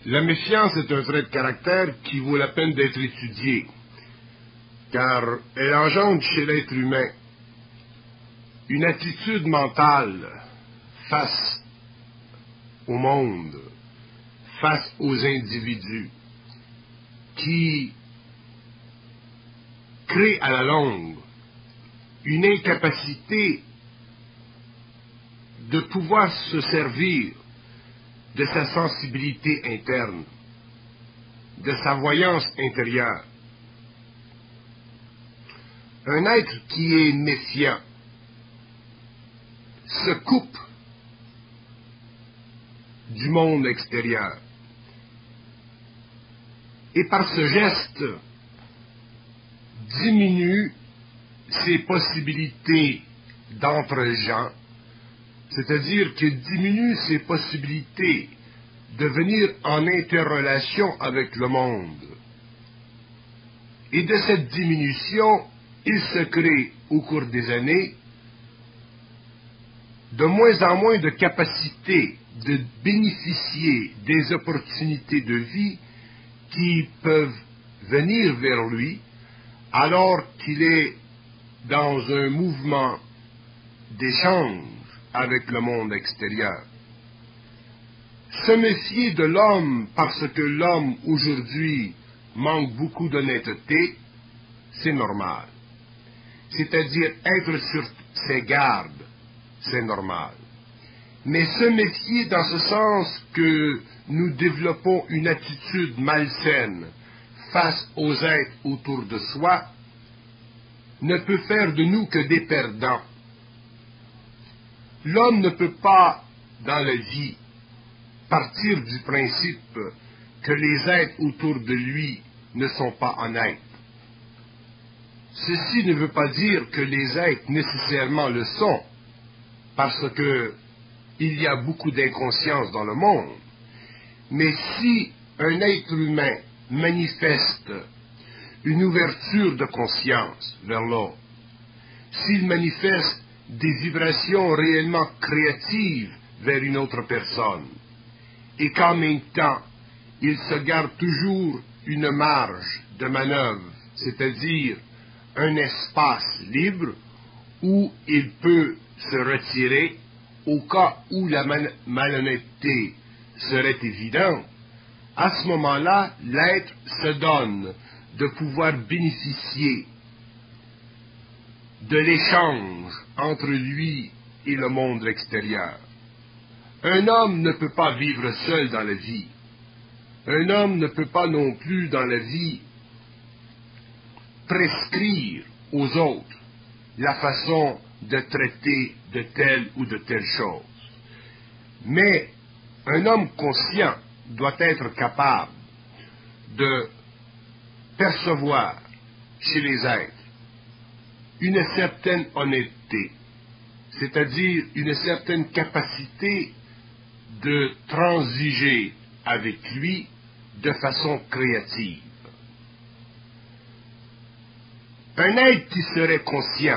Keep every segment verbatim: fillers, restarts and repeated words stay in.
La méfiance est un trait de caractère qui vaut la peine d'être étudié, car elle engendre chez l'être humain une attitude mentale face au monde, face aux individus, qui crée à la longue une incapacité de pouvoir se servir de sa sensibilité interne, de sa voyance intérieure. Un être qui est méfiant se coupe du monde extérieur. Et par ce geste, diminue ses possibilités d'entre-gens, c'est-à-dire qu'il diminue ses possibilités de venir en interrelation avec le monde. Et de cette diminution, il se crée au cours des années de moins en moins de capacité de bénéficier des opportunités de vie qui peuvent venir vers lui alors qu'il est dans un mouvement d'échange avec le monde extérieur. Se méfier de l'homme parce que l'homme aujourd'hui manque beaucoup d'honnêteté, c'est normal. C'est-à-dire être sur ses gardes, c'est normal. Mais se méfier dans ce sens que nous développons une attitude malsaine face aux êtres autour de soi, ne peut faire de nous que des perdants. L'homme ne peut pas, dans la vie, partir du principe que les êtres autour de lui ne sont pas honnêtes. Ceci ne veut pas dire que les êtres nécessairement le sont, parce que il y a beaucoup d'inconscience dans le monde. Mais si un être humain manifeste une ouverture de conscience vers l'autre, s'il manifeste des vibrations réellement créatives vers une autre personne, et qu'en même temps, il se garde toujours une marge de manœuvre, c'est-à-dire un espace libre où il peut se retirer au cas où la malhonnêteté serait évidente, à ce moment-là, l'être se donne de pouvoir bénéficier de l'échange entre lui et le monde extérieur. Un homme ne peut pas vivre seul dans la vie. Un homme ne peut pas non plus dans la vie prescrire aux autres la façon de traiter de telle ou de telle chose. Mais un homme conscient doit être capable de percevoir chez les êtres une certaine honnêteté, c'est-à-dire une certaine capacité de transiger avec lui de façon créative. Un être qui serait conscient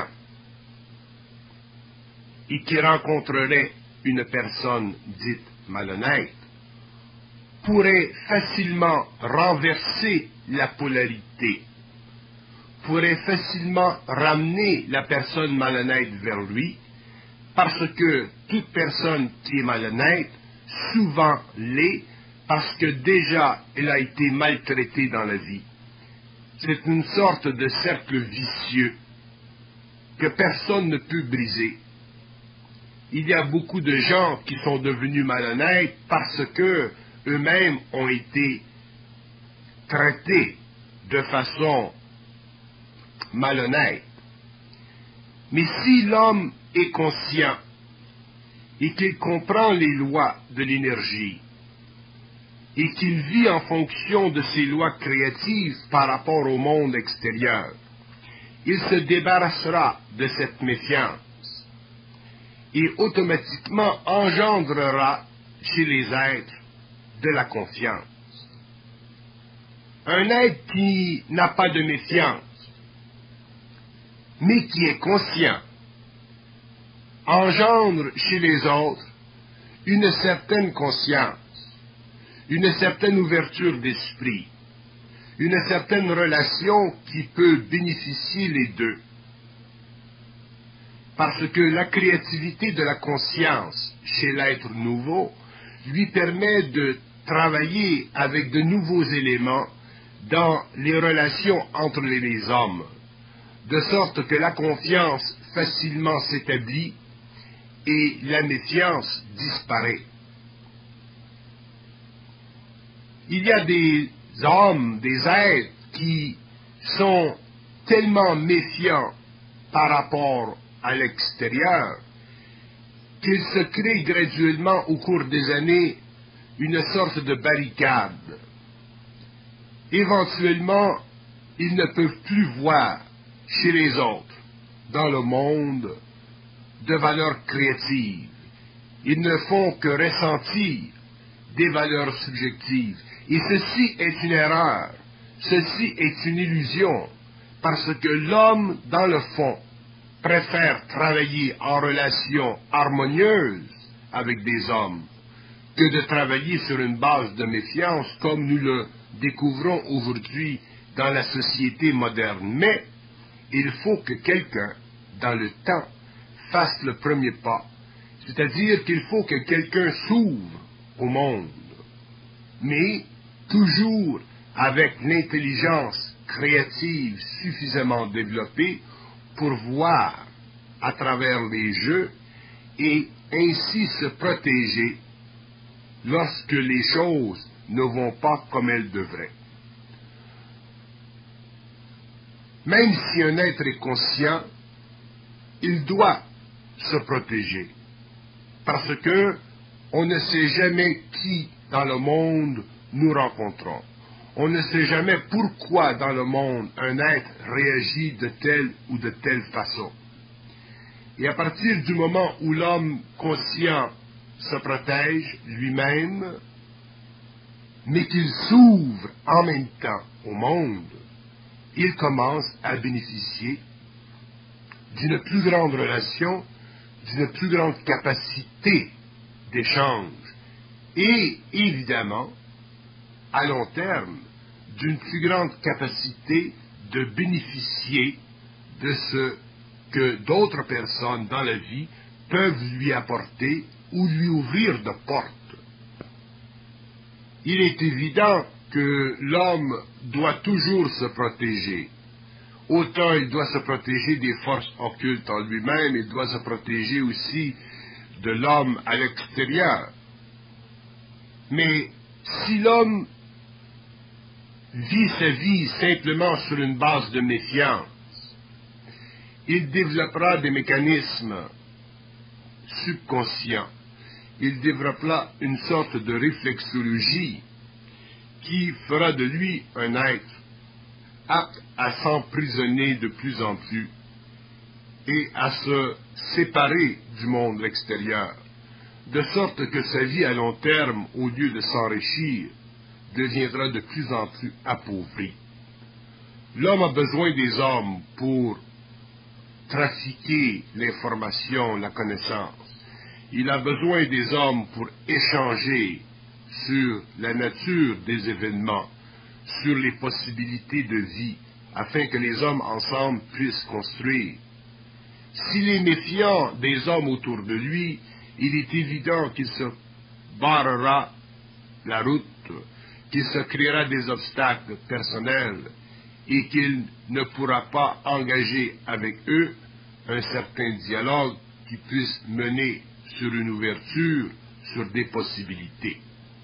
et qui rencontrerait une personne dite malhonnête pourrait facilement renverser la polarité, pourrait facilement ramener la personne malhonnête vers lui, parce que toute personne qui est malhonnête, souvent l'est, parce que déjà elle a été maltraitée dans la vie. C'est une sorte de cercle vicieux que personne ne peut briser. Il y a beaucoup de gens qui sont devenus malhonnêtes parce que eux-mêmes ont été traités de façon malhonnête. Mais si l'homme est conscient et qu'il comprend les lois de l'énergie et qu'il vit en fonction de ces lois créatives par rapport au monde extérieur, il se débarrassera de cette méfiance et automatiquement engendrera chez les êtres de la confiance. Un être qui n'a pas de méfiance, mais qui est conscient, engendre chez les autres une certaine conscience, une certaine ouverture d'esprit, une certaine relation qui peut bénéficier les deux. Parce que la créativité de la conscience chez l'être nouveau lui permet de travailler avec de nouveaux éléments dans les relations entre les hommes, de sorte que la confiance facilement s'établit et la méfiance disparaît. Il y a des hommes, des êtres qui sont tellement méfiants par rapport à l'extérieur qu'ils se créent graduellement au cours des années une sorte de barricade. Éventuellement, ils ne peuvent plus voir chez les autres, dans le monde, de valeurs créatives. Ils ne font que ressentir des valeurs subjectives. Et ceci est une erreur, ceci est une illusion, parce que l'homme, dans le fond, préfère travailler en relation harmonieuse avec des hommes que de travailler sur une base de méfiance comme nous le découvrons aujourd'hui dans la société moderne. Mais il faut que quelqu'un, dans le temps, fasse le premier pas. C'est-à-dire qu'il faut que quelqu'un s'ouvre au monde, mais toujours avec l'intelligence créative suffisamment développée pour voir à travers les jeux et ainsi se protéger lorsque les choses ne vont pas comme elles devraient. Même si un être est conscient, il doit se protéger, parce que on ne sait jamais qui dans le monde nous rencontrons. On ne sait jamais pourquoi dans le monde un être réagit de telle ou de telle façon. Et à partir du moment où l'homme conscient se protège lui-même, mais qu'il s'ouvre en même temps au monde, il commence à bénéficier d'une plus grande relation, d'une plus grande capacité d'échange et, évidemment, à long terme, d'une plus grande capacité de bénéficier de ce que d'autres personnes dans la vie peuvent lui apporter ou lui ouvrir de portes. Il est évident que l'homme doit toujours se protéger. Autant il doit se protéger des forces occultes en lui-même, il doit se protéger aussi de l'homme à l'extérieur. Mais si l'homme vit sa vie simplement sur une base de méfiance, il développera des mécanismes subconscients, il développera une sorte de réflexologie qui fera de lui un être apte à s'emprisonner de plus en plus et à se séparer du monde extérieur, de sorte que sa vie à long terme, au lieu de s'enrichir, deviendra de plus en plus appauvrie. L'homme a besoin des hommes pour trafiquer l'information, la connaissance. Il a besoin des hommes pour échanger sur la nature des événements, sur les possibilités de vie, afin que les hommes ensemble puissent construire. S'il est méfiant des hommes autour de lui, il est évident qu'il se barrera la route, qu'il se créera des obstacles personnels et qu'il ne pourra pas engager avec eux un certain dialogue qui puisse mener sur une ouverture, sur des possibilités.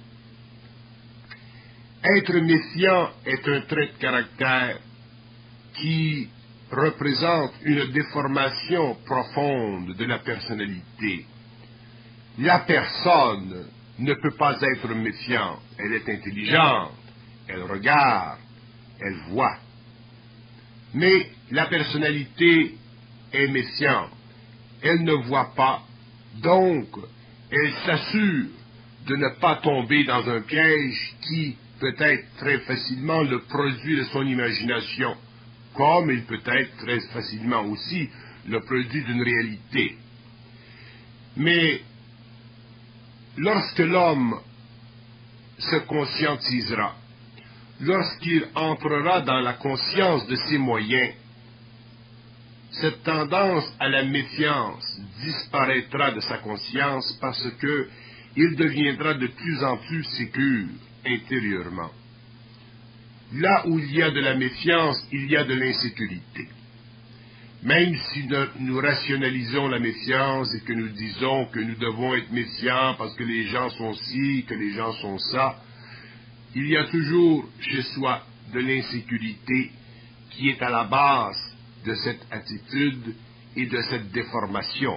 Être méfiant est un trait de caractère qui représente une déformation profonde de la personnalité. La personne ne peut pas être méfiante. Elle est intelligente, elle regarde, elle voit. Mais la personnalité est méfiante. Elle ne voit pas, donc elle s'assure de ne pas tomber dans un piège qui peut être très facilement le produit de son imagination, comme il peut être très facilement aussi le produit d'une réalité. Mais lorsque l'homme se conscientisera, lorsqu'il entrera dans la conscience de ses moyens, cette tendance à la méfiance disparaîtra de sa conscience parce que il deviendra de plus en plus sécure intérieurement. Là où il y a de la méfiance, il y a de l'insécurité. Même si nous rationalisons la méfiance et que nous disons que nous devons être méfiants parce que les gens sont ci, que les gens sont ça, il y a toujours chez soi de l'insécurité qui est à la base de cette attitude et de cette déformation.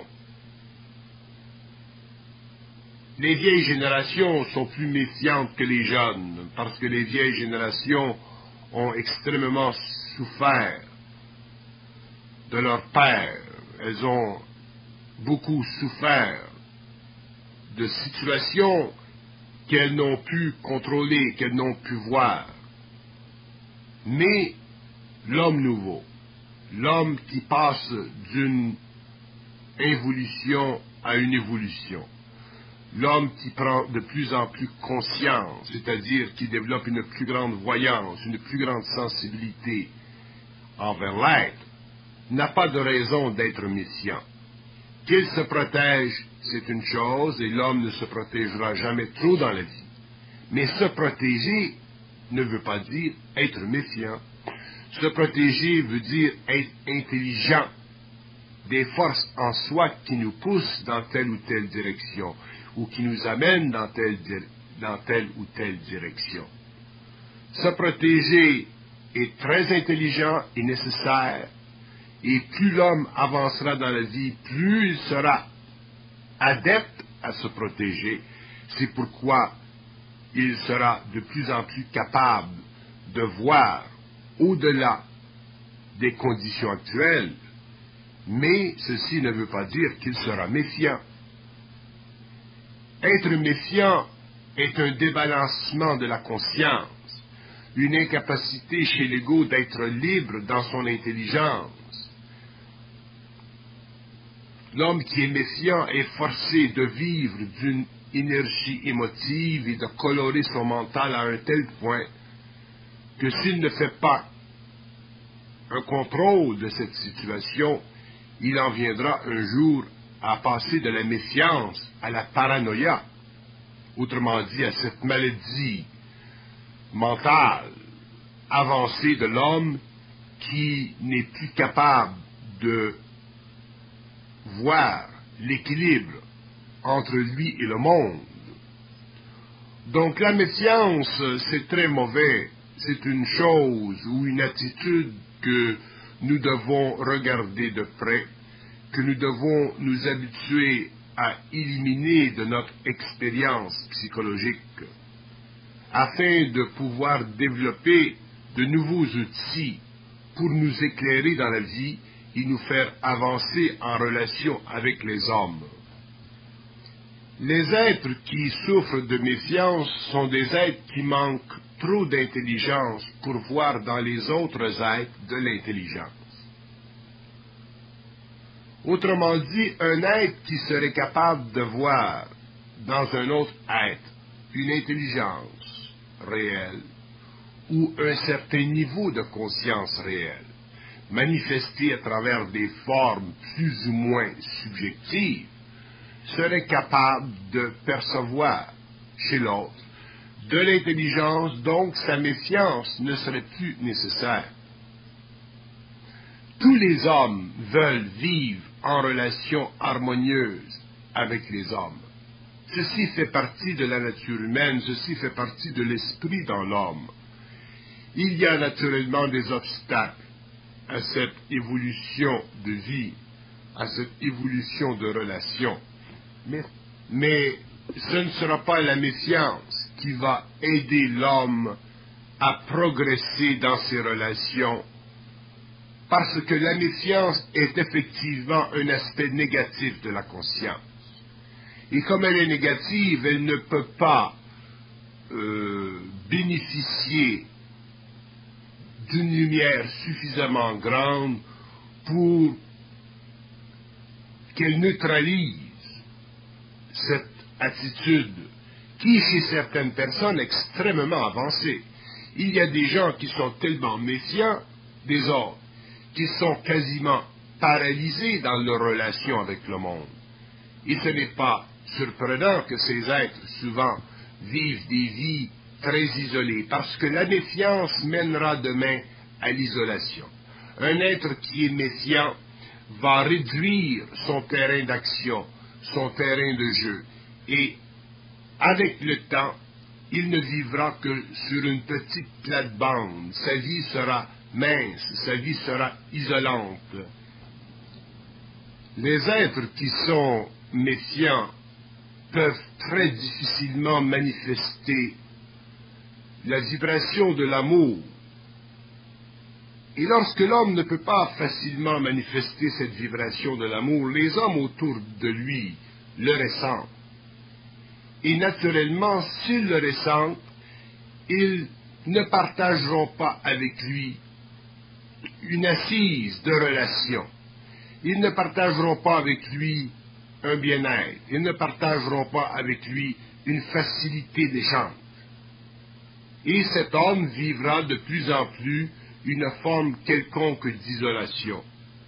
Les vieilles générations sont plus méfiantes que les jeunes, parce que les vieilles générations ont extrêmement souffert de leur père. Elles ont beaucoup souffert de situations qu'elles n'ont pu contrôler, qu'elles n'ont pu voir. Mais l'homme nouveau, l'homme qui passe d'une involution à une évolution, l'homme qui prend de plus en plus conscience, c'est-à-dire qui développe une plus grande voyance, une plus grande sensibilité envers l'être, n'a pas de raison d'être méfiant. Qu'il se protège, c'est une chose, et l'homme ne se protégera jamais trop dans la vie. Mais se protéger ne veut pas dire être méfiant. Se protéger veut dire être intelligent, des forces en soi qui nous poussent dans telle ou telle direction, ou qui nous amènent dans telle, dans telle ou telle direction. Se protéger est très intelligent et nécessaire, et plus l'homme avancera dans la vie, plus il sera adepte à se protéger. C'est pourquoi il sera de plus en plus capable de voir au-delà des conditions actuelles, mais ceci ne veut pas dire qu'il sera méfiant. Être méfiant est un débalancement de la conscience, une incapacité chez l'ego d'être libre dans son intelligence. L'homme qui est méfiant est forcé de vivre d'une énergie émotive et de colorer son mental à un tel point que s'il ne fait pas un contrôle de cette situation, il en viendra un jour à passer de la méfiance à la paranoïa, autrement dit à cette maladie mentale avancée de l'homme qui n'est plus capable de voir l'équilibre entre lui et le monde. Donc la méfiance, c'est très mauvais, c'est une chose ou une attitude que nous devons regarder de près, que nous devons nous habituer à éliminer de notre expérience psychologique, afin de pouvoir développer de nouveaux outils pour nous éclairer dans la vie et nous faire avancer en relation avec les hommes. Les êtres qui souffrent de méfiance sont des êtres qui manquent trop d'intelligence pour voir dans les autres êtres de l'intelligence. Autrement dit, un être qui serait capable de voir dans un autre être une intelligence réelle ou un certain niveau de conscience réelle, manifesté à travers des formes plus ou moins subjectives, serait capable de percevoir chez l'autre de l'intelligence, donc sa méfiance ne serait plus nécessaire. Tous les hommes veulent vivre en relation harmonieuse avec les hommes. Ceci fait partie de la nature humaine, ceci fait partie de l'esprit dans l'homme. Il y a naturellement des obstacles à cette évolution de vie, à cette évolution de relation. Mais, mais ce ne sera pas la méfiance qui va aider l'homme à progresser dans ses relations, parce que la méfiance est effectivement un aspect négatif de la conscience. Et comme elle est négative, elle ne peut pas euh, bénéficier d'une lumière suffisamment grande pour qu'elle neutralise cette attitude qui, chez certaines personnes, extrêmement avancées. Il y a des gens qui sont tellement méfiants des autres, qui sont quasiment paralysés dans leur relation avec le monde. Et ce n'est pas surprenant que ces êtres, souvent, vivent des vies très isolées, parce que la méfiance mènera demain à l'isolation. Un être qui est méfiant va réduire son terrain d'action, son terrain de jeu, et avec le temps, il ne vivra que sur une petite plate-bande. Sa vie sera mince, sa vie sera isolante. Les êtres qui sont méfiants peuvent très difficilement manifester la vibration de l'amour. Et lorsque l'homme ne peut pas facilement manifester cette vibration de l'amour, les hommes autour de lui le ressentent. Et naturellement, s'ils le ressentent, ils ne partageront pas avec lui une assise de relation. Ils ne partageront pas avec lui un bien-être. Ils ne partageront pas avec lui une facilité d'échange. Et cet homme vivra de plus en plus une forme quelconque d'isolation.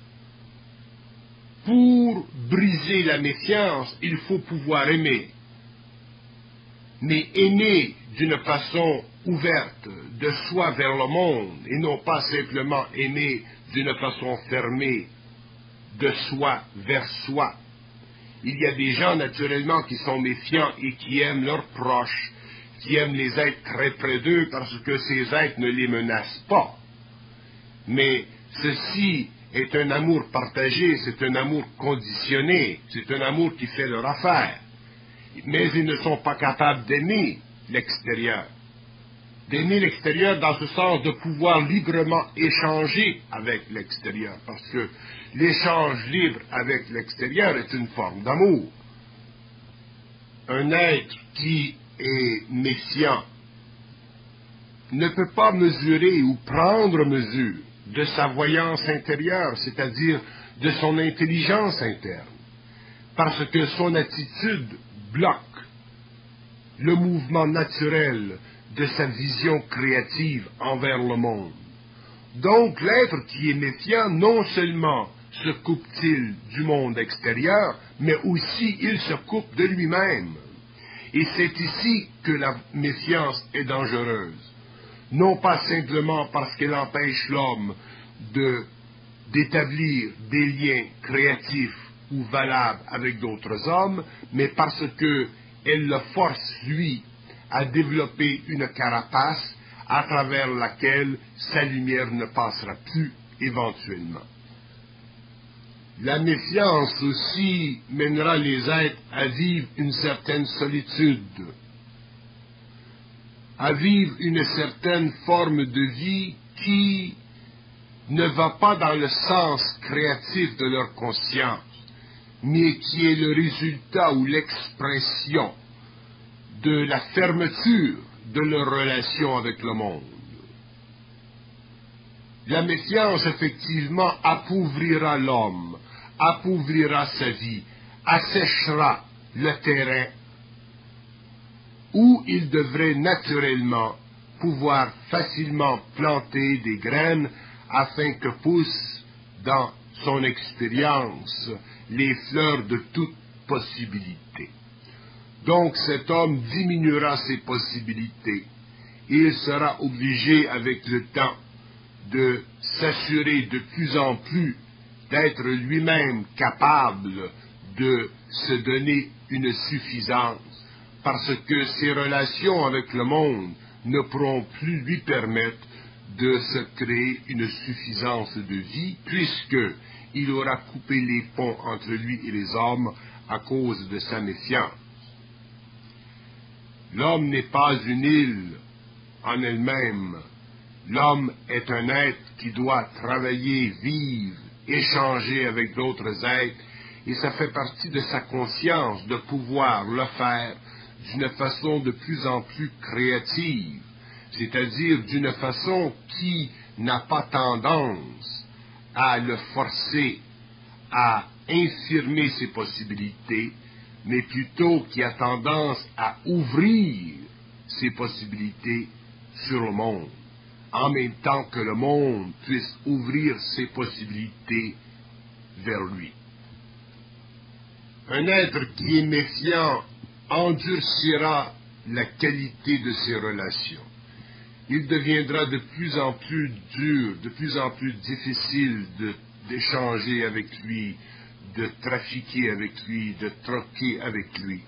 Pour briser la méfiance, il faut pouvoir aimer. Mais aimer d'une façon ouverte, de soi vers le monde, et non pas simplement aimer d'une façon fermée, de soi vers soi. Il y a des gens naturellement qui sont méfiants et qui aiment leurs proches, qui aiment les êtres très près d'eux parce que ces êtres ne les menacent pas. Mais ceci est un amour partagé, c'est un amour conditionné, c'est un amour qui fait leur affaire. Mais ils ne sont pas capables d'aimer l'extérieur. D'aimer l'extérieur dans ce sens de pouvoir librement échanger avec l'extérieur, parce que l'échange libre avec l'extérieur est une forme d'amour. Un être qui est méfiant ne peut pas mesurer ou prendre mesure de sa voyance intérieure, c'est-à-dire de son intelligence interne, parce que son attitude bloque le mouvement naturel de sa vision créative envers le monde. Donc l'être qui est méfiant, non seulement se coupe-t-il du monde extérieur, mais aussi il se coupe de lui-même. Et c'est ici que la méfiance est dangereuse. Non pas simplement parce qu'elle empêche l'homme de, d'établir des liens créatifs ou valables avec d'autres hommes, mais parce qu'elle le force, lui, à développer une carapace à travers laquelle sa lumière ne passera plus éventuellement. La méfiance aussi mènera les êtres à vivre une certaine solitude, à vivre une certaine forme de vie qui ne va pas dans le sens créatif de leur conscience, mais qui est le résultat ou l'expression de la fermeture de leur relation avec le monde. La méfiance, effectivement, appauvrira l'homme, appauvrira sa vie, asséchera le terrain où il devrait naturellement pouvoir facilement planter des graines afin que poussent dans son expérience les fleurs de toute possibilité. Donc cet homme diminuera ses possibilités et il sera obligé avec le temps de s'assurer de plus en plus d'être lui-même capable de se donner une suffisance, parce que ses relations avec le monde ne pourront plus lui permettre de se créer une suffisance de vie, puisqu'il aura coupé les ponts entre lui et les hommes à cause de sa méfiance. L'homme n'est pas une île en elle-même. L'homme est un être qui doit travailler, vivre, échanger avec d'autres êtres, et ça fait partie de sa conscience de pouvoir le faire d'une façon de plus en plus créative, c'est-à-dire d'une façon qui n'a pas tendance à le forcer à infirmer ses possibilités, mais plutôt qui a tendance à ouvrir ses possibilités sur le monde, en même temps que le monde puisse ouvrir ses possibilités vers lui. Un être qui est méfiant endurcira la qualité de ses relations. Il deviendra de plus en plus dur, de plus en plus difficile de, d'échanger avec lui, de trafiquer avec lui, de troquer avec lui.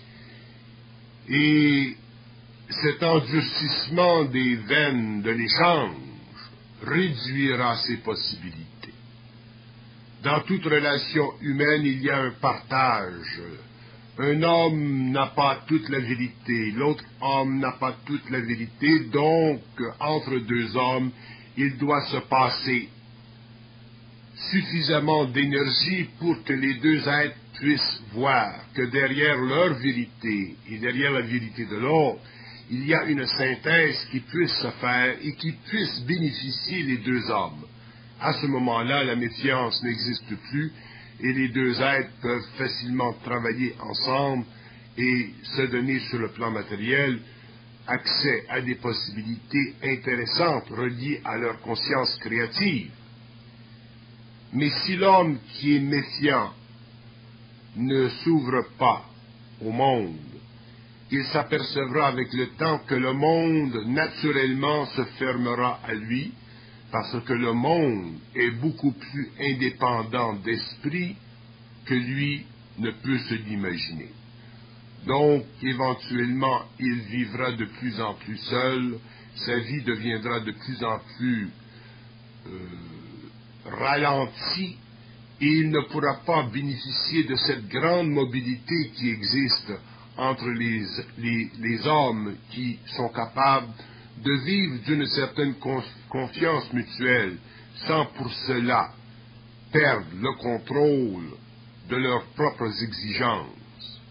Et cet endurcissement des veines de l'échange réduira ses possibilités. Dans toute relation humaine, il y a un partage. Un homme n'a pas toute la vérité, l'autre homme n'a pas toute la vérité, donc entre deux hommes, il doit se passer suffisamment d'énergie pour que les deux êtres puissent voir que derrière leur vérité et derrière la vérité de l'autre, il y a une synthèse qui puisse se faire et qui puisse bénéficier les deux hommes. À ce moment-là, la méfiance n'existe plus et les deux êtres peuvent facilement travailler ensemble et se donner sur le plan matériel accès à des possibilités intéressantes reliées à leur conscience créative. Mais si l'homme qui est méfiant ne s'ouvre pas au monde, il s'apercevra avec le temps que le monde naturellement se fermera à lui, parce que le monde est beaucoup plus indépendant d'esprit que lui ne peut se l'imaginer. Donc, éventuellement, il vivra de plus en plus seul, sa vie deviendra de plus en plus euh, ralentie, et il ne pourra pas bénéficier de cette grande mobilité qui existe entre les, les, les hommes qui sont capables de vivre d'une certaine confiance mutuelle, sans pour cela perdre le contrôle de leurs propres exigences.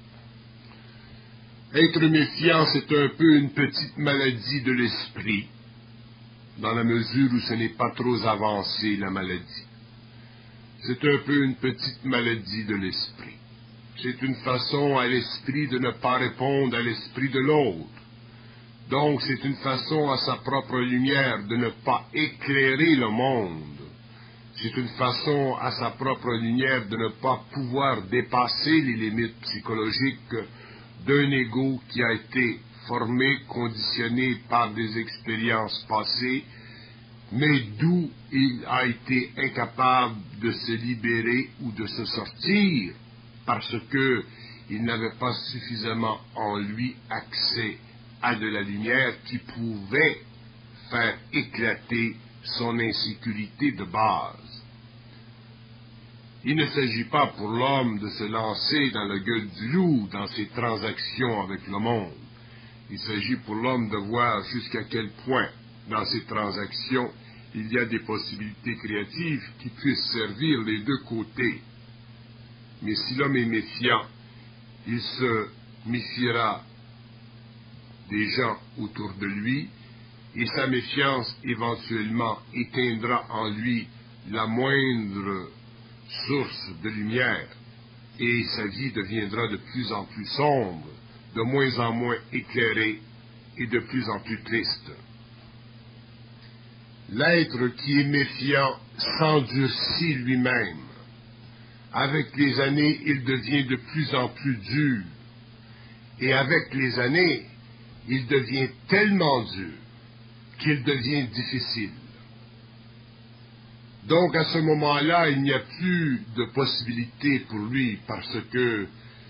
Être méfiant, c'est un peu une petite maladie de l'esprit, dans la mesure où ce n'est pas trop avancé, la maladie. C'est un peu une petite maladie de l'esprit. C'est une façon à l'esprit de ne pas répondre à l'esprit de l'autre. Donc, c'est une façon à sa propre lumière de ne pas éclairer le monde. C'est une façon à sa propre lumière de ne pas pouvoir dépasser les limites psychologiques d'un ego qui a été formé, conditionné par des expériences passées, mais d'où il a été incapable de se libérer ou de se sortir parce qu'il n'avait pas suffisamment en lui accès à de la lumière qui pouvait faire éclater son insécurité de base. Il ne s'agit pas pour l'homme de se lancer dans la gueule du loup dans ses transactions avec le monde. Il s'agit pour l'homme de voir jusqu'à quel point, dans ces transactions, il y a des possibilités créatives qui puissent servir les deux côtés. Mais si l'homme est méfiant, il se méfiera des gens autour de lui, et sa méfiance éventuellement éteindra en lui la moindre source de lumière, et sa vie deviendra de plus en plus sombre, de moins en moins éclairée et de plus en plus triste. L'être qui est méfiant s'endurcit lui-même. Avec les années, il devient de plus en plus dur, et avec les années, il devient tellement dur qu'il devient difficile. Donc à ce moment-là, il n'y a plus de possibilité pour lui parce que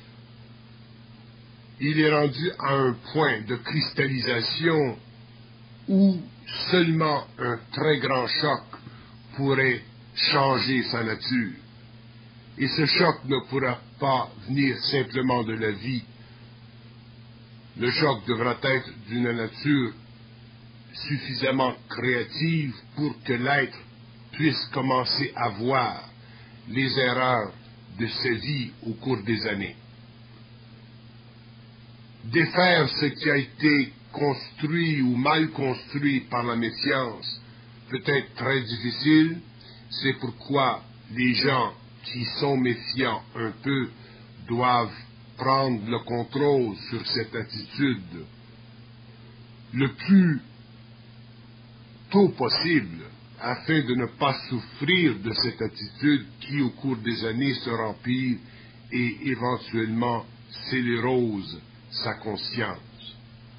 il est rendu à un point de cristallisation où seulement un très grand choc pourrait changer sa nature. Et ce choc ne pourra pas venir simplement de la vie. Le choc devra être d'une nature suffisamment créative pour que l'être puisse commencer à voir les erreurs de sa vie au cours des années. Défaire ce qui a été construit ou mal construit par la méfiance peut être très difficile, c'est pourquoi les gens qui sont méfiants un peu doivent prendre le contrôle sur cette attitude le plus tôt possible, afin de ne pas souffrir de cette attitude qui, au cours des années, se remplit et éventuellement sclérose sa conscience.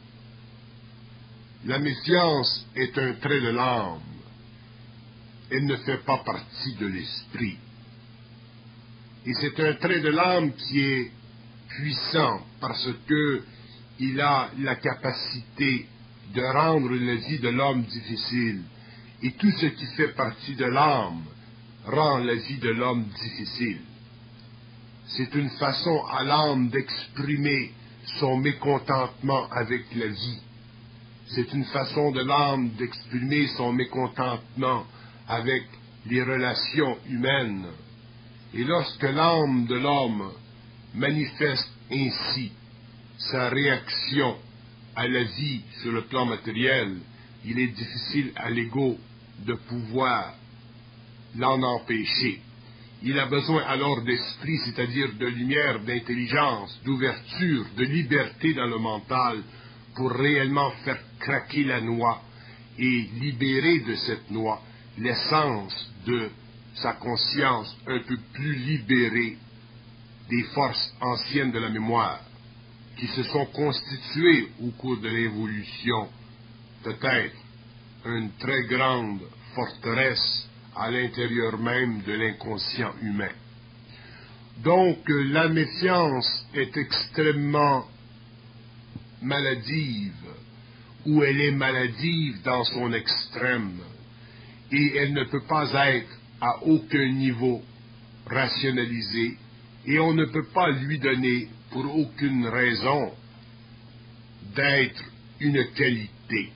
La méfiance est un trait de l'âme. Elle ne fait pas partie de l'esprit. Et c'est un trait de l'âme qui est puissant parce que il a la capacité de rendre la vie de l'homme difficile. Et tout ce qui fait partie de l'âme rend la vie de l'homme difficile. C'est une façon à l'âme d'exprimer son mécontentement avec la vie. C'est une façon de l'âme d'exprimer son mécontentement avec les relations humaines. Et lorsque l'âme de l'homme manifeste ainsi sa réaction à la vie sur le plan matériel, il est difficile à l'ego de pouvoir l'en empêcher. Il a besoin alors d'esprit, c'est-à-dire de lumière, d'intelligence, d'ouverture, de liberté dans le mental pour réellement faire craquer la noix et libérer de cette noix l'essence de sa conscience un peu plus libérée des forces anciennes de la mémoire qui se sont constituées au cours de l'évolution, peut-être une très grande forteresse à l'intérieur même de l'inconscient humain. Donc, la méfiance est extrêmement maladive, ou elle est maladive dans son extrême, et elle ne peut pas être à aucun niveau rationalisée, et on ne peut pas lui donner, pour aucune raison, d'être une qualité.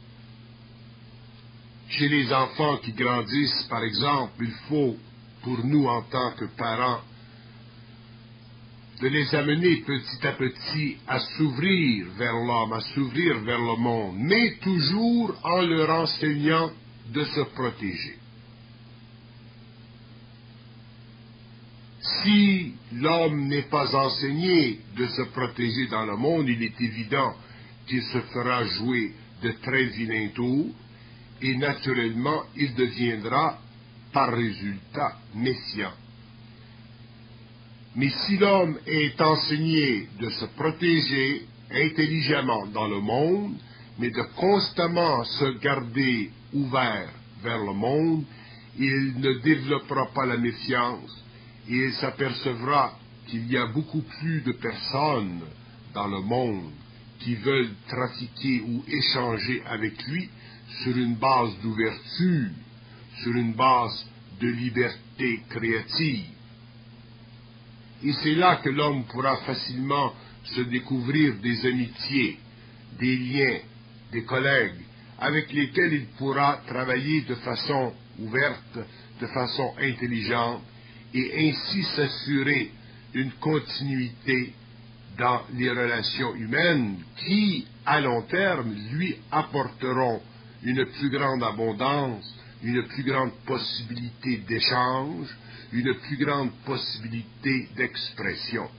Chez les enfants qui grandissent, par exemple, il faut, pour nous en tant que parents, de les amener petit à petit à s'ouvrir vers l'homme, à s'ouvrir vers le monde, mais toujours en leur enseignant de se protéger. Si l'homme n'est pas enseigné de se protéger dans le monde, il est évident qu'il se fera jouer de très vilains tours, et naturellement, il deviendra, par résultat, méfiant. Mais si l'homme est enseigné de se protéger intelligemment dans le monde, mais de constamment se garder ouvert vers le monde, il ne développera pas la méfiance, et il s'apercevra qu'il y a beaucoup plus de personnes dans le monde qui veulent trafiquer ou échanger avec lui sur une base d'ouverture, sur une base de liberté créative. Et c'est là que l'homme pourra facilement se découvrir des amitiés, des liens, des collègues, avec lesquels il pourra travailler de façon ouverte, de façon intelligente, et ainsi s'assurer une continuité dans les relations humaines qui, à long terme, lui apporteront une plus grande abondance, une plus grande possibilité d'échange, une plus grande possibilité d'expression.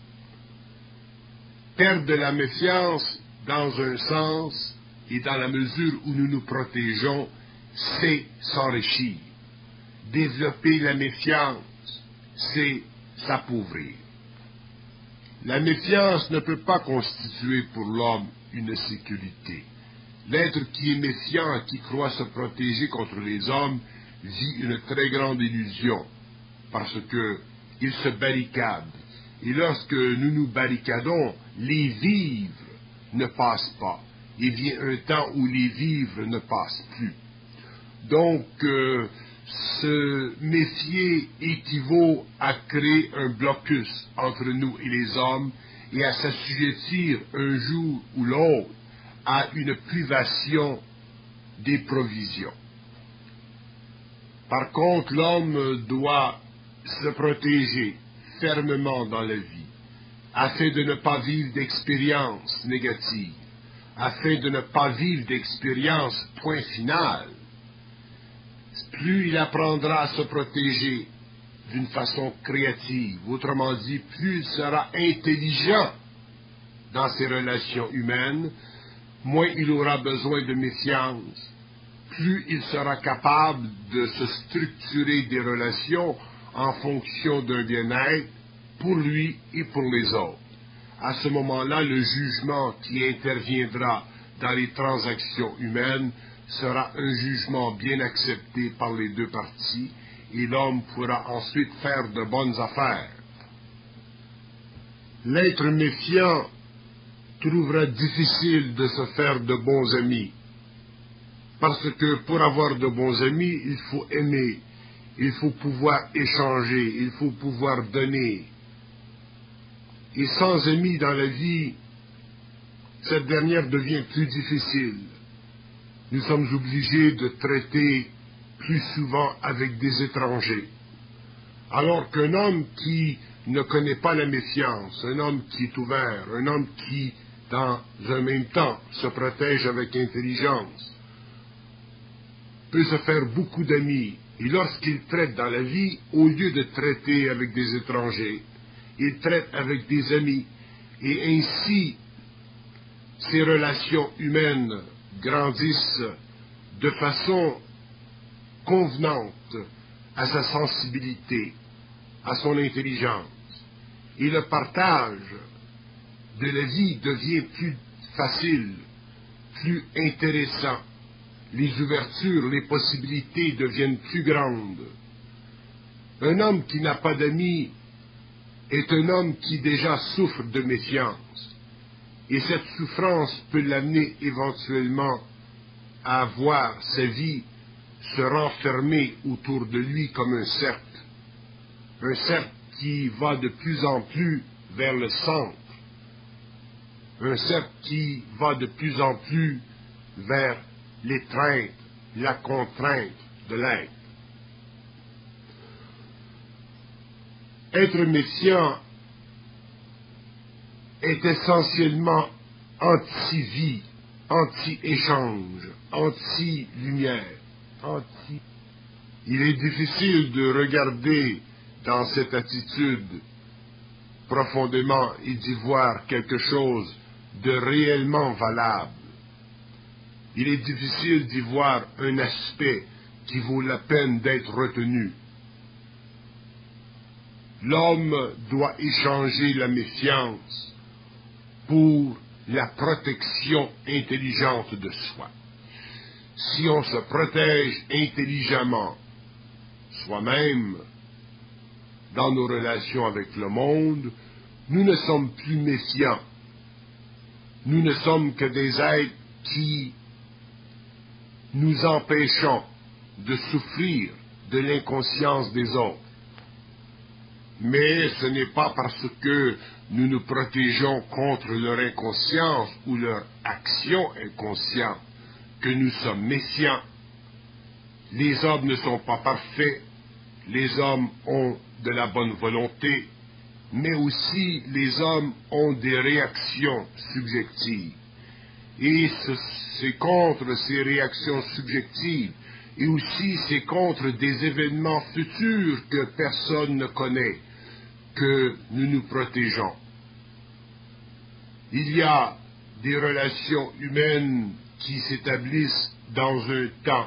Perdre la méfiance, dans un sens, et dans la mesure où nous nous protégeons, c'est s'enrichir. Développer la méfiance, c'est s'appauvrir. La méfiance ne peut pas constituer pour l'homme une sécurité. L'être qui est méfiant, qui croit se protéger contre les hommes, vit une très grande illusion, parce qu'il se barricade. Et lorsque nous nous barricadons, les vivres ne passent pas. Il vient un temps où les vivres ne passent plus. Donc, euh, se méfier équivaut à créer un blocus entre nous et les hommes et à s'assujettir un jour ou l'autre à une privation des provisions. Par contre, l'homme doit se protéger fermement dans la vie, afin de ne pas vivre d'expériences négatives, afin de ne pas vivre d'expériences point final. Plus il apprendra à se protéger d'une façon créative. Autrement dit, plus il sera intelligent dans ses relations humaines, moins il aura besoin de méfiance. Plus il sera capable de se structurer des relations en fonction d'un bien-être pour lui et pour les autres. À ce moment-là, le jugement qui interviendra dans les transactions humaines sera un jugement bien accepté par les deux parties et l'homme pourra ensuite faire de bonnes affaires. L'être méfiant trouvera difficile de se faire de bons amis, parce que pour avoir de bons amis, il faut aimer, il faut pouvoir échanger, il faut pouvoir donner. Et sans amis dans la vie, cette dernière devient plus difficile. Nous sommes obligés de traiter plus souvent avec des étrangers. Alors qu'un homme qui ne connaît pas la méfiance, un homme qui est ouvert, un homme qui, dans un même temps, se protège avec intelligence, peut se faire beaucoup d'amis. Et lorsqu'il traite dans la vie, au lieu de traiter avec des étrangers, il traite avec des amis. Et ainsi, ces relations humaines grandissent de façon convenante à sa sensibilité, à son intelligence. Et le partage de la vie devient plus facile, plus intéressant. Les ouvertures, les possibilités deviennent plus grandes. Un homme qui n'a pas d'amis est un homme qui déjà souffre de méfiance. Et cette souffrance peut l'amener éventuellement à voir sa vie se renfermer autour de lui comme un cercle. Un cercle qui va de plus en plus vers le centre. Un cercle qui va de plus en plus vers l'étreinte, la contrainte de l'être. Être méfiant est essentiellement anti-vie, anti-échange, anti-lumière, anti... Il est difficile de regarder dans cette attitude profondément et d'y voir quelque chose de réellement valable. Il est difficile d'y voir un aspect qui vaut la peine d'être retenu. L'homme doit échanger la méfiance pour la protection intelligente de soi. Si on se protège intelligemment soi-même dans nos relations avec le monde, nous ne sommes plus méfiants. Nous ne sommes que des êtres qui nous empêchons de souffrir de l'inconscience des autres. Mais ce n'est pas parce que nous nous protégeons contre leur inconscience ou leur action inconsciente que nous sommes méfiants. Les hommes ne sont pas parfaits, les hommes ont de la bonne volonté, mais aussi les hommes ont des réactions subjectives. Et c'est contre ces réactions subjectives, et aussi c'est contre des événements futurs que personne ne connaît, que nous nous protégeons. Il y a des relations humaines qui s'établissent dans un temps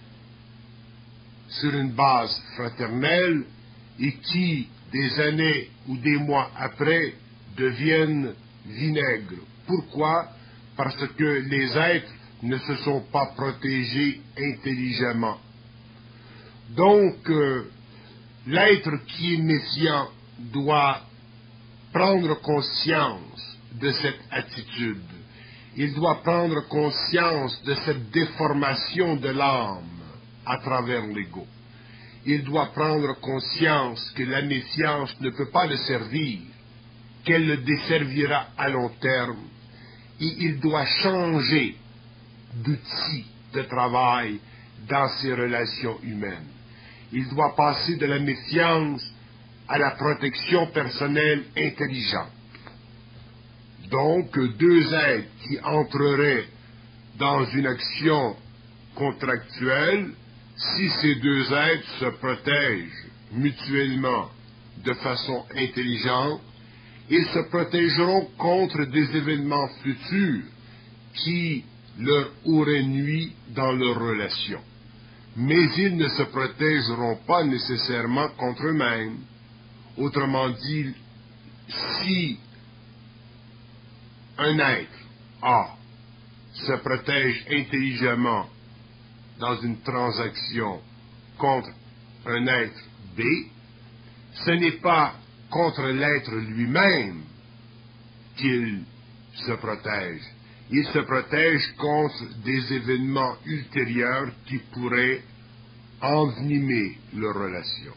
sur une base fraternelle et qui, des années ou des mois après, deviennent vinaigres. Pourquoi? Parce que les êtres ne se sont pas protégés intelligemment. Donc, euh, l'être qui est méfiant doit prendre conscience de cette attitude. Il doit prendre conscience de cette déformation de l'âme à travers l'ego. Il doit prendre conscience que la méfiance ne peut pas le servir, qu'elle le desservira à long terme, et il doit changer d'outil de travail dans ses relations humaines. Il doit passer de la méfiance à la protection personnelle intelligente. Donc, deux êtres qui entreraient dans une action contractuelle, si ces deux êtres se protègent mutuellement de façon intelligente, ils se protégeront contre des événements futurs qui leur auraient nui dans leur relation. Mais ils ne se protégeront pas nécessairement contre eux-mêmes. Autrement dit, si un être A se protège intelligemment dans une transaction contre un être B, ce n'est pas contre l'être lui-même qu'il se protège. Il se protège contre des événements ultérieurs qui pourraient envenimer leur relation.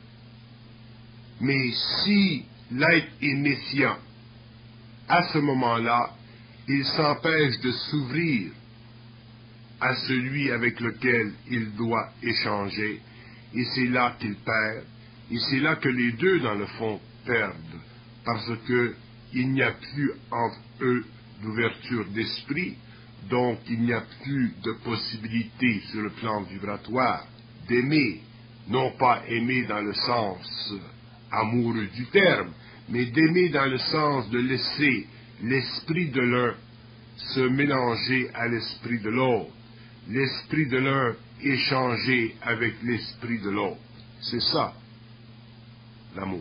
Mais si l'être est méfiant, à ce moment-là, il s'empêche de s'ouvrir à celui avec lequel il doit échanger, et c'est là qu'il perd, et c'est là que les deux, dans le fond, perdent, parce qu'il n'y a plus entre eux d'ouverture d'esprit, donc il n'y a plus de possibilité sur le plan vibratoire d'aimer, non pas aimer dans le sens amoureux du terme, mais d'aimer dans le sens de laisser l'esprit de l'un se mélanger à l'esprit de l'autre, l'esprit de l'un échanger avec l'esprit de l'autre. C'est ça, l'amour.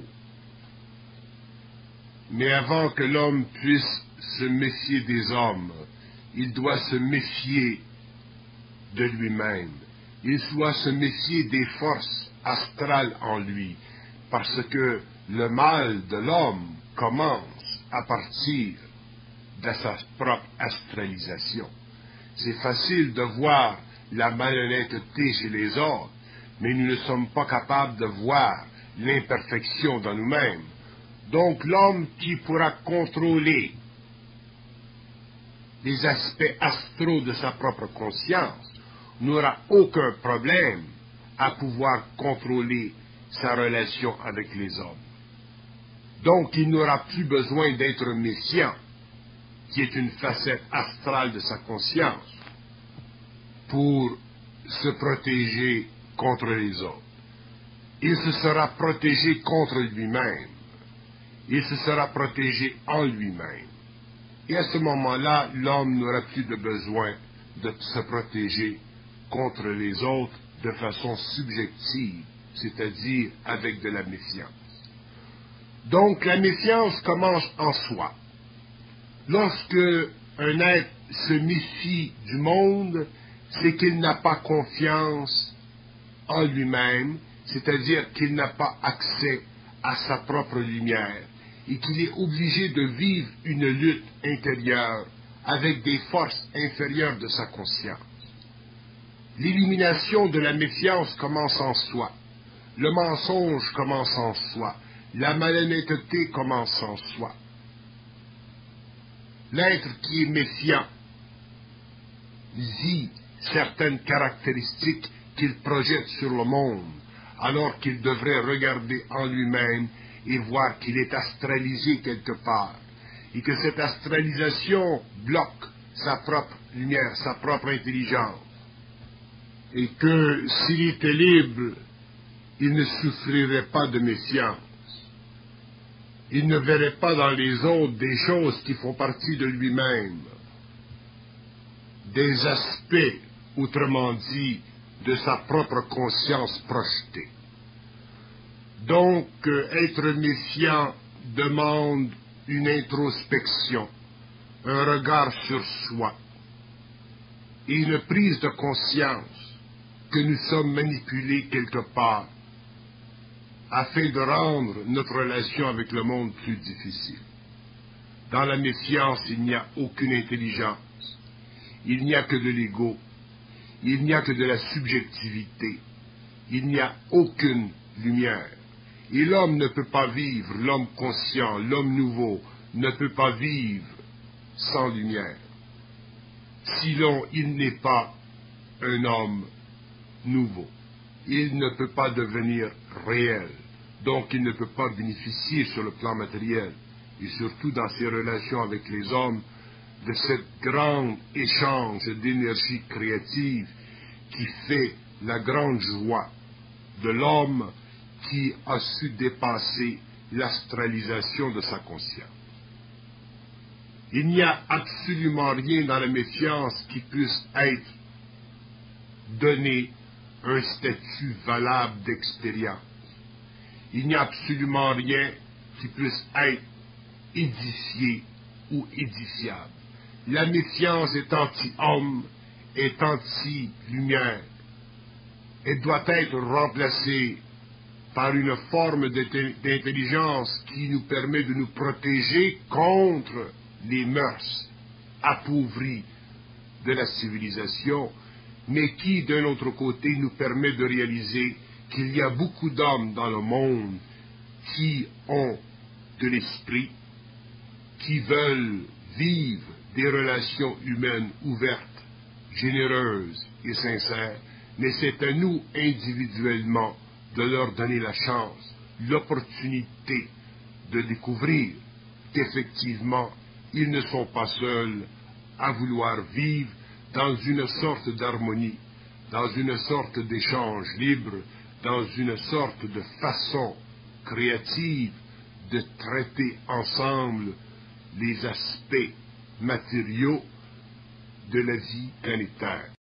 Mais avant que l'homme puisse se méfier des hommes, il doit se méfier de lui-même. Il doit se méfier des forces astrales en lui, parce que le mal de l'homme commence à partir de sa propre astralisation. C'est facile de voir la malhonnêteté chez les autres, mais nous ne sommes pas capables de voir l'imperfection dans nous-mêmes. Donc l'homme qui pourra contrôler les aspects astraux de sa propre conscience n'aura aucun problème à pouvoir contrôler sa relation avec les hommes. Donc il n'aura plus besoin d'être méfiant, qui est une facette astrale de sa conscience, pour se protéger contre les autres. Il se sera protégé contre lui-même. Il se sera protégé en lui-même. Et à ce moment-là, l'homme n'aura plus de besoin de se protéger contre les autres de façon subjective, c'est-à-dire avec de la méfiance. Donc la méfiance commence en soi. Lorsque un être se méfie du monde, c'est qu'il n'a pas confiance en lui-même, c'est-à-dire qu'il n'a pas accès à sa propre lumière et qu'il est obligé de vivre une lutte intérieure avec des forces inférieures de sa conscience. L'illumination de la méfiance commence en soi. Le mensonge commence en soi. La malhonnêteté commence en soi. L'être qui est méfiant vit certaines caractéristiques qu'il projette sur le monde, alors qu'il devrait regarder en lui-même et voir qu'il est astralisé quelque part, et que cette astralisation bloque sa propre lumière, sa propre intelligence, et que s'il était libre, il ne souffrirait pas de méfiance. Il ne verrait pas dans les autres des choses qui font partie de lui-même, des aspects, autrement dit, de sa propre conscience projetée. Donc, euh, être méfiant demande une introspection, un regard sur soi, et une prise de conscience que nous sommes manipulés quelque part, afin de rendre notre relation avec le monde plus difficile. Dans la méfiance, il n'y a aucune intelligence, il n'y a que de l'ego, il n'y a que de la subjectivité, il n'y a aucune lumière. Et l'homme ne peut pas vivre, l'homme conscient, l'homme nouveau, ne peut pas vivre sans lumière. Sinon, il n'est pas un homme nouveau. Il ne peut pas devenir réel. Donc, il ne peut pas bénéficier sur le plan matériel, et surtout dans ses relations avec les hommes, de cette grande échange d'énergie créative qui fait la grande joie de l'homme qui a su dépasser l'astralisation de sa conscience. Il n'y a absolument rien dans la méfiance qui puisse être donné un statut valable d'expérience. Il n'y a absolument rien qui puisse être édifié ou édifiable. La méfiance est anti-homme, est anti-lumière. Elle doit être remplacée par une forme d'intelligence qui nous permet de nous protéger contre les mœurs appauvries de la civilisation, mais qui, d'un autre côté, nous permet de réaliser qu'il y a beaucoup d'hommes dans le monde qui ont de l'esprit, qui veulent vivre des relations humaines ouvertes, généreuses et sincères, mais c'est à nous individuellement de leur donner la chance, l'opportunité de découvrir qu'effectivement, ils ne sont pas seuls à vouloir vivre dans une sorte d'harmonie, dans une sorte d'échange libre, dans une sorte de façon créative de traiter ensemble les aspects matériaux de la vie planétaire.